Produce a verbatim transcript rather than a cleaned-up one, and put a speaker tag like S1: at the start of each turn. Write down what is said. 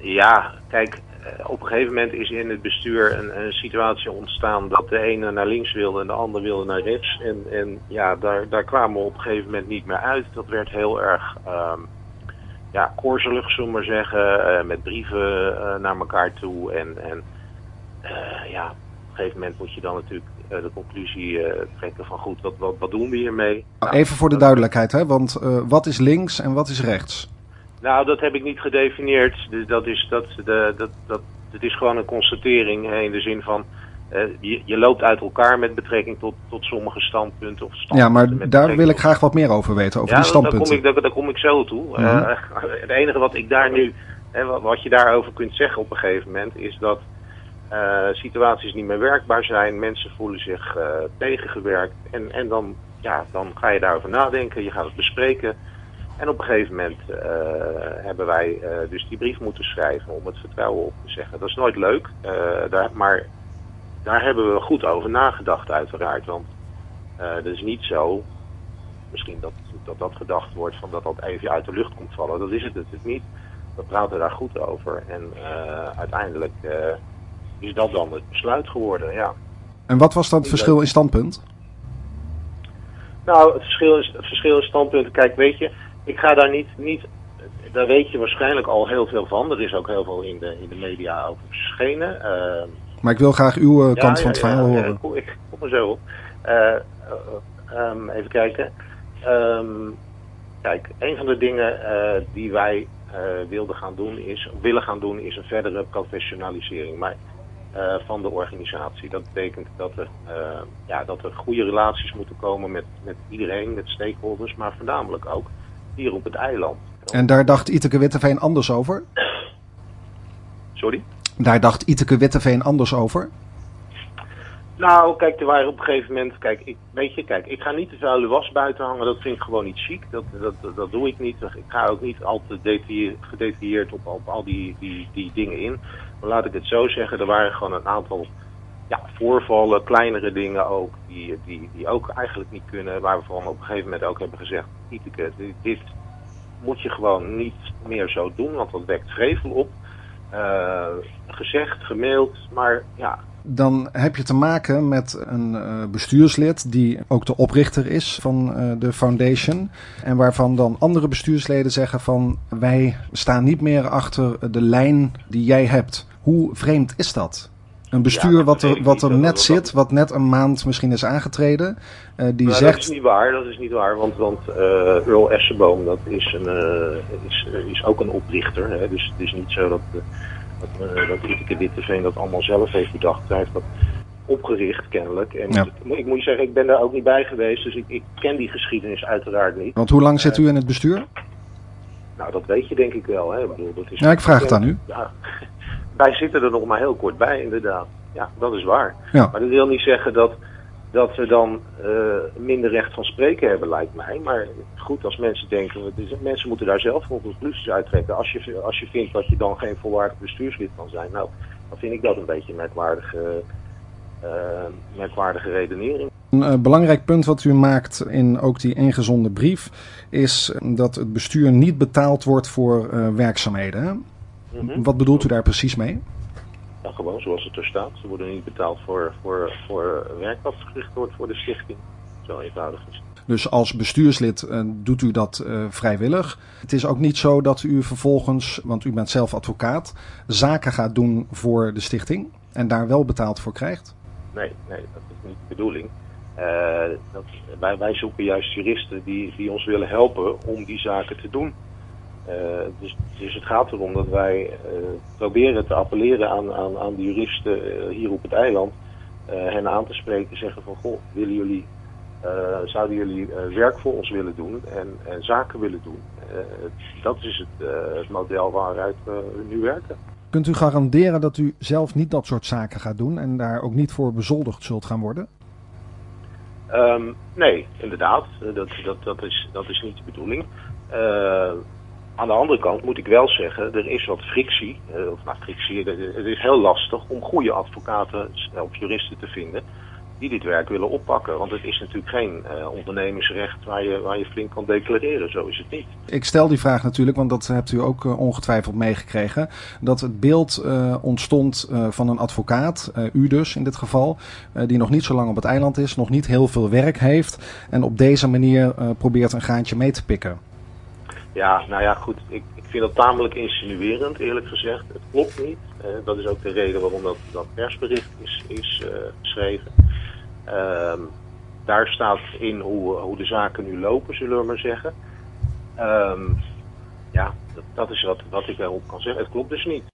S1: Ja, kijk, op een gegeven moment is in het bestuur een, een situatie ontstaan dat de ene naar links wilde en de ander wilde naar rechts. En, en ja, daar, daar kwamen we op een gegeven moment niet meer uit. Dat werd heel erg um, ja, korzelig, zullen we maar zeggen, uh, met brieven uh, naar elkaar toe. En, en uh, ja, op een gegeven moment moet je dan natuurlijk uh, de conclusie uh, trekken van goed, wat, wat, wat doen we hiermee?
S2: Even voor de duidelijkheid, hè? Want uh, wat is links en wat is rechts?
S1: Nou, dat heb ik niet gedefinieerd. Dus dat is, dat, de, dat, dat, het is gewoon een constatering hè, in de zin van uh, je, je loopt uit elkaar met betrekking tot, tot sommige standpunten. Of standpunten
S2: ja, maar daar wil ik
S1: tot...
S2: graag wat meer over weten, over
S1: ja,
S2: die standpunten.
S1: Daar kom ik, daar, daar kom ik zo toe. Mm-hmm. Uh, het enige wat ik daar nu, hè, wat, wat je daarover kunt zeggen op een gegeven moment, is dat uh, situaties niet meer werkbaar zijn. Mensen voelen zich uh, tegengewerkt. En, en dan, ja, dan ga je daarover nadenken, je gaat het bespreken. En op een gegeven moment uh, hebben wij uh, dus die brief moeten schrijven om het vertrouwen op te zeggen. Dat is nooit leuk, uh, daar, maar daar hebben we goed over nagedacht uiteraard. Want uh, dat is niet zo, misschien dat, dat dat gedacht wordt van dat dat even uit de lucht komt vallen. Dat is het natuurlijk niet. We praten daar goed over en uh, uiteindelijk uh, is dat dan het besluit geworden, ja.
S2: En wat was dan het verschil in standpunt?
S1: Nou, het verschil is, het verschil in standpunten, kijk, weet je... Ik ga daar niet, niet, daar weet je waarschijnlijk al heel veel van. Er is ook heel veel in de, in de media over verschenen. Uh,
S2: maar ik wil graag uw uh, kant
S1: ja,
S2: van het
S1: ja,
S2: verhaal
S1: ja,
S2: horen.
S1: Ja, ik, kom, ik kom er zo op. Uh, uh, um, even kijken. Um, kijk, een van de dingen uh, die wij uh, wilden gaan doen is, willen gaan doen is een verdere professionalisering maar, uh, van de organisatie. Dat betekent dat er, uh, ja, dat er goede relaties moeten komen met, met iedereen, met stakeholders, maar voornamelijk ook hier op het eiland.
S2: En daar dacht Iteke Witteveen anders over?
S1: Sorry?
S2: Daar dacht Iteke Witteveen anders over?
S1: Nou, kijk, er waren op een gegeven moment... Kijk, ik, weet je, kijk, ik ga niet de vuile was buiten hangen. Dat vind ik gewoon niet chic. Dat, dat, dat, dat doe ik niet. Ik ga ook niet al te detailleerd, gedetailleerd op, op al die, die, die dingen in. Maar laat ik het zo zeggen, er waren gewoon een aantal ja, voorvallen, kleinere dingen ook, die, die, die ook eigenlijk niet kunnen. Waar we vooral op een gegeven moment ook hebben gezegd, Iteke, dit, dit moet je gewoon niet meer zo doen, want dat wekt vrevel op. Uh, gezegd, gemaild, maar ja...
S2: Dan heb je te maken met een uh, bestuurslid die ook de oprichter is van uh, de foundation. En waarvan dan andere bestuursleden zeggen van wij staan niet meer achter de lijn die jij hebt. Hoe vreemd is dat? Een bestuur ja, wat er, wat er net zit, wat net een maand misschien is aangetreden, uh, die
S1: nou,
S2: zegt...
S1: Dat is niet waar, dat is niet waar, want, want uh, Earl Essenboom, dat is, een, uh, is, is ook een oprichter. Hè? Dus het is niet zo dat... Uh, Dat, uh, dat Iteke Witteveen dat allemaal zelf heeft bedacht. Hij heeft dat opgericht kennelijk. En
S2: ja.
S1: ik, ik moet je zeggen, ik ben daar ook niet bij geweest. Dus ik, ik ken die geschiedenis uiteraard niet.
S2: Want hoe lang zit u in het bestuur?
S1: Nou, dat weet je denk ik wel. Hè. Ik bedoel, dat is
S2: ja, ik vraag het aan u.
S1: Ja, wij zitten er nog maar heel kort bij inderdaad. Ja, dat is waar.
S2: Ja.
S1: Maar dat wil niet zeggen dat, dat we dan uh, minder recht van spreken hebben, lijkt mij. Maar goed, als mensen denken, dus mensen moeten daar zelf voor conclusies uittrekken. Als je, als je vindt dat je dan geen volwaardig bestuurslid kan zijn, nou, dan vind ik dat een beetje een merkwaardige, uh, merkwaardige redenering.
S2: Een uh, belangrijk punt wat u maakt in ook die ingezonden brief is dat het bestuur niet betaald wordt voor uh, werkzaamheden. Hè? Mm-hmm. Wat bedoelt u daar precies mee?
S1: Nou, gewoon zoals het er staat. Ze worden niet betaald voor, voor, voor werk wat verricht wordt voor de stichting. Zo eenvoudig is het.
S2: Dus als bestuurslid uh, doet u dat uh, vrijwillig. Het is ook niet zo dat u vervolgens, want u bent zelf advocaat, zaken gaat doen voor de stichting en daar wel betaald voor krijgt?
S1: Nee, nee, dat is niet de bedoeling. Uh, dat, wij, wij zoeken juist juristen die, die ons willen helpen om die zaken te doen. Uh, dus, dus het gaat erom dat wij uh, proberen te appelleren aan, aan, aan de juristen uh, hier op het eiland. Uh, hen aan te spreken, zeggen van goh, willen jullie, uh, zouden jullie uh, werk voor ons willen doen en, en zaken willen doen. Uh, dat is het, uh, het model waaruit we nu werken.
S2: Kunt u garanderen dat u zelf niet dat soort zaken gaat doen en daar ook niet voor bezoldigd zult gaan worden?
S1: Um, nee, inderdaad. Dat, dat, dat, is, dat is niet de bedoeling. Uh, Aan de andere kant moet ik wel zeggen, er is wat frictie, of nou frictie, het is heel lastig om goede advocaten of juristen te vinden die dit werk willen oppakken. Want het is natuurlijk geen uh, ondernemersrecht waar je, waar je flink kan declareren. Zo is het niet.
S2: Ik stel die vraag natuurlijk, want dat hebt u ook uh, ongetwijfeld meegekregen. Dat het beeld uh, ontstond uh, van een advocaat, uh, u dus in dit geval, uh, die nog niet zo lang op het eiland is, nog niet heel veel werk heeft en op deze manier uh, probeert een graantje mee te pikken.
S1: Ja, nou ja, goed. Ik, ik vind dat tamelijk insinuerend, eerlijk gezegd. Het klopt niet. Uh, dat is ook de reden waarom dat, dat persbericht is, is uh, geschreven. Uh, daar staat in hoe, hoe de zaken nu lopen, zullen we maar zeggen. Um, ja, dat, dat is wat, wat ik daarop kan zeggen. Het klopt dus niet.